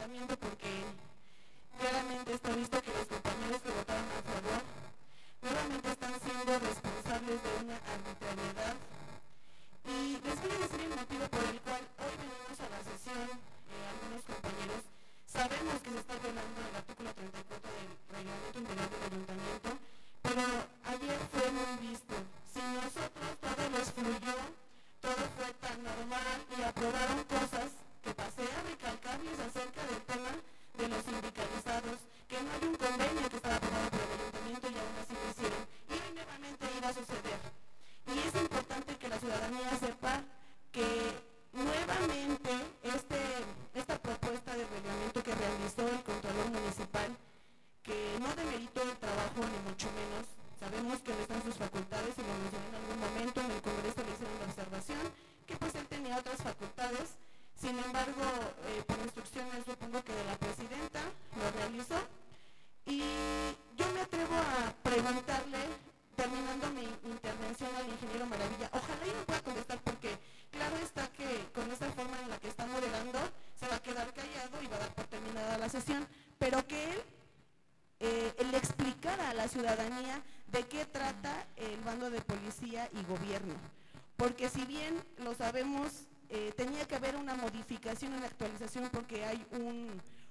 ayuntamiento porque claramente está visto que los compañeros que votaron a favor nuevamente están siendo responsables de una arbitrariedad. Y les voy a decir el motivo por el cual hoy venimos a la sesión, algunos compañeros. Sabemos que se está violando el artículo 34 del reglamento interior del ayuntamiento, pero ayer fue muy visto. Si nosotros todo les fluyó, todo fue tan normal y aprobaron cosas que pasé a recalcarles acerca del tema de los sindicalizados, que no hay un convenio que estaba aprobado por el ayuntamiento y aún así lo hicieron. Y hoy nuevamente iba a suceder. Y es importante que la ciudadanía sepa que nuevamente esta propuesta de reglamento que realizó el Contralor Municipal, que no demeritó el trabajo ni mucho menos, sabemos que no están sus facultades y lo mencioné en algún momento, en el Congreso le hicieron la observación, que pues él tenía otras facultades, sin embargo, por instrucciones supongo que de la presidenta, lo realizó. Y yo me atrevo a preguntarle, terminando mi intervención, al ingeniero Maravilla, ojalá y me pueda contestar porque claro está que con esta forma en la que está moderando se va a quedar callado y va a dar por terminada la sesión, pero que él le explicara a la ciudadanía de qué trata el bando de policía y gobierno, porque si bien lo sabemos, tenía que haber una modificación, una actualización porque hay un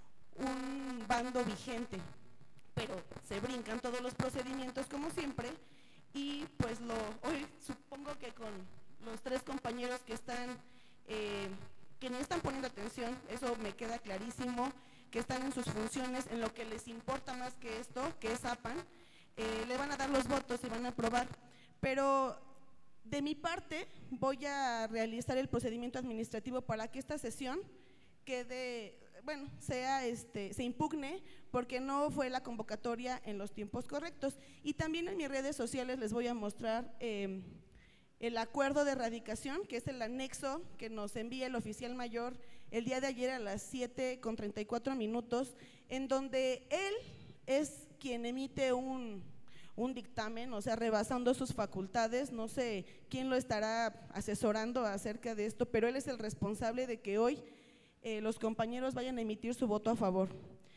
bando vigente, pero se brincan todos los procedimientos como siempre y pues hoy supongo que con los tres compañeros que están, que ni están poniendo atención, eso me queda clarísimo, que están en sus funciones, en lo que les importa más que esto, que es APAN, le van a dar los votos y van a aprobar, pero de mi parte voy a realizar el procedimiento administrativo para que esta sesión quede, bueno, se impugne porque no fue la convocatoria en los tiempos correctos. Y también en mis redes sociales les voy a mostrar el acuerdo de erradicación, que es el anexo que nos envía el oficial mayor el día de ayer a las 7:34, en donde él es quien emite un dictamen, o sea, rebasando sus facultades. No sé quién lo estará asesorando acerca de esto, pero él es el responsable de que hoy los compañeros vayan a emitir su voto a favor.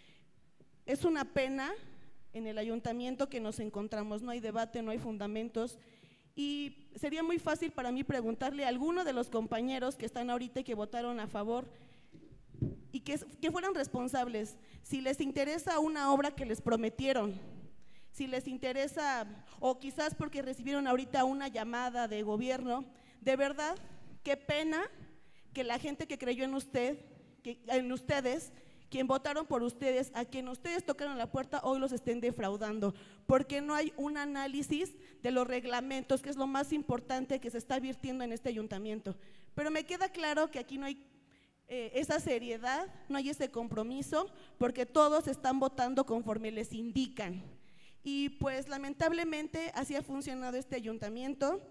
Es una pena en el ayuntamiento que nos encontramos, no hay debate, no hay fundamentos, y sería muy fácil para mí preguntarle a alguno de los compañeros que están ahorita y que votaron a favor y que fueran responsables, si les interesa una obra que les prometieron, si les interesa, o quizás porque recibieron ahorita una llamada de gobierno. De verdad, qué pena que la gente que creyó en ustedes, quien votaron por ustedes, a quien ustedes tocaron la puerta, hoy los estén defraudando, porque no hay un análisis de los reglamentos, que es lo más importante que se está virtiendo en este ayuntamiento. Pero me queda claro que aquí no hay esa seriedad, no hay ese compromiso, porque todos están votando conforme les indican. Y pues lamentablemente así ha funcionado este ayuntamiento,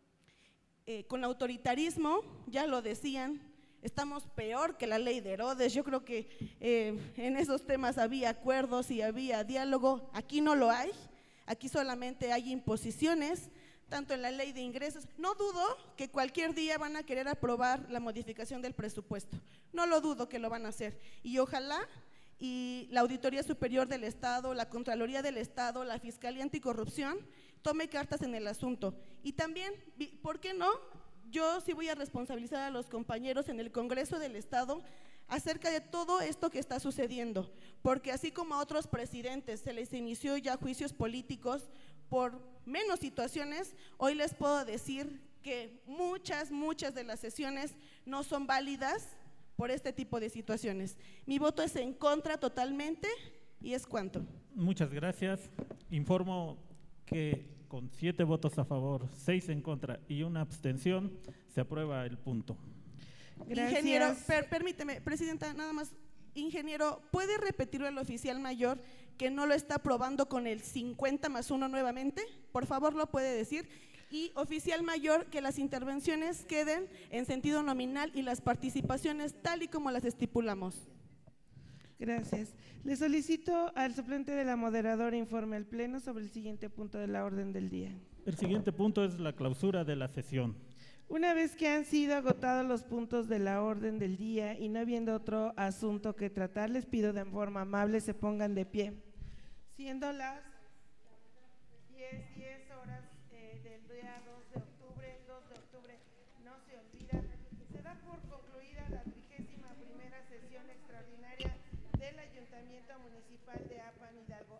con autoritarismo, ya lo decían, estamos peor que la ley de Herodes. Yo creo que en esos temas había acuerdos y había diálogo, aquí no lo hay, aquí solamente hay imposiciones, tanto en la ley de ingresos. No dudo que cualquier día van a querer aprobar la modificación del presupuesto, no lo dudo que lo van a hacer, y ojalá y la Auditoría Superior del Estado, la Contraloría del Estado, la Fiscalía Anticorrupción tome cartas en el asunto. Y también, ¿por qué no? Yo sí voy a responsabilizar a los compañeros en el Congreso del Estado acerca de todo esto que está sucediendo, porque así como a otros presidentes se les inició ya juicios políticos por menos situaciones, hoy les puedo decir que muchas de las sesiones no son válidas por este tipo de situaciones. Mi voto es en contra totalmente y es cuanto. Muchas gracias. Informo que con 7 votos a favor, 6 en contra y una abstención, se aprueba el punto. Gracias. Ingeniero, permíteme, presidenta, nada más, ingeniero, ¿puede repetirlo al oficial mayor que no lo está aprobando con el 50+1 nuevamente? Por favor, lo puede decir. Y oficial mayor, que las intervenciones queden en sentido nominal y las participaciones tal y como las estipulamos. Gracias. Le solicito al suplente de la moderadora informe al Pleno sobre el siguiente punto de la orden del día. El siguiente punto es la clausura de la sesión. Una vez que han sido agotados los puntos de la orden del día y no habiendo otro asunto que tratar, les pido de forma amable se pongan de pie. Siendo las 10 horas del día 2 de octubre, no se olvida, se da por concluida la 31ª sesión extraordinaria del Ayuntamiento Municipal de Apan, Hidalgo.